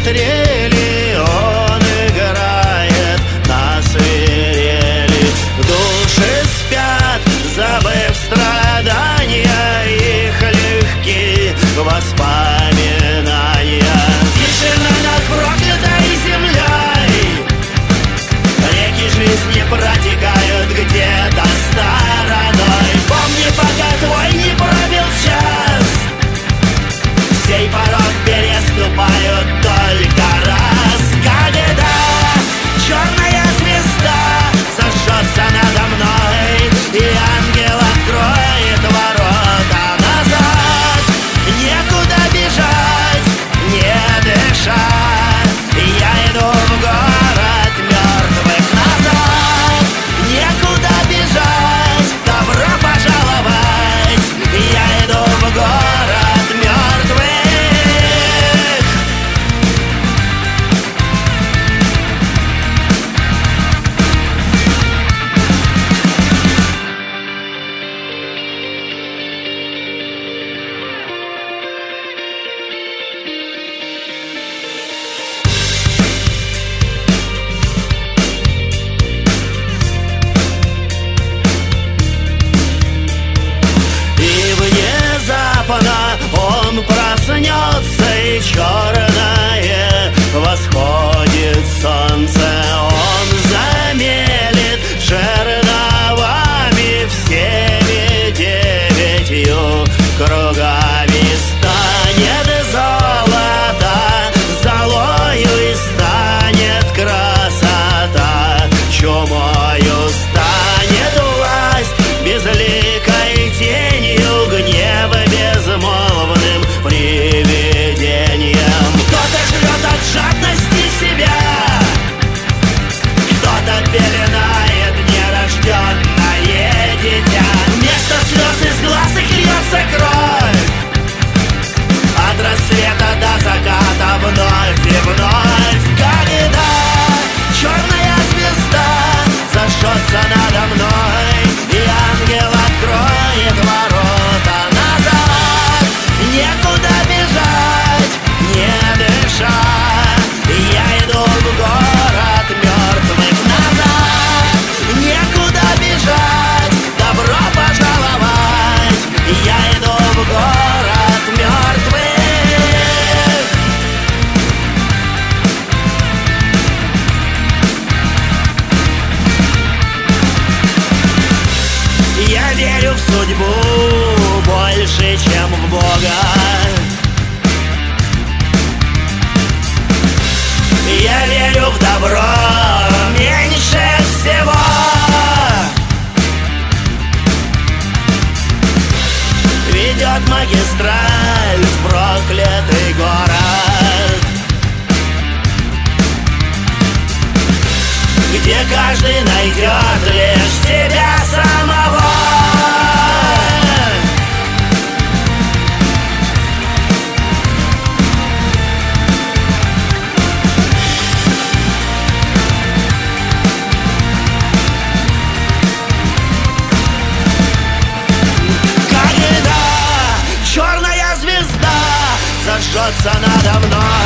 трели, он играет на свирели. Души спят, забыв страдания, их легки воспоминания. Тишина над проклятой землей, реки жизни протекают где-то стороной. Помни, пока твой не пробил час, сей порог переступают только раз. Когда черная звезда зажжется надо мной, и ангел откроет ворота назад, некуда бежать, не дыша, я иду в город мертвых назад. Некуда бежать, добро пожаловать, я иду в город мертвых. Он проснется, и черное восходит солнце. Он замелит жерновами всеми 9 кругами. Станет золото золою, и станет красота чумою. Станет власть безликой тенью, гнев безмолвным привидением. Кто-то жрет от жадности себя, кто-то пеленает нерожденное дитя. Вместо слез из глаз их льется кровь, от рассвета до заката вновь и вновь. Когда черная звезда зажжется надо мной, и ангел откроет ворота назад, некуда бежать, не дыша, я иду в город мертвых назад. Некуда бежать, добро пожаловать, я иду в город мертвых. Я верю в судьбу больше, чем в Бога. Я верю в добро меньше всего. Ведет магистраль в проклятый город, где каждый найдет лишь себя самого. Когда черная звезда зажжется надо мной,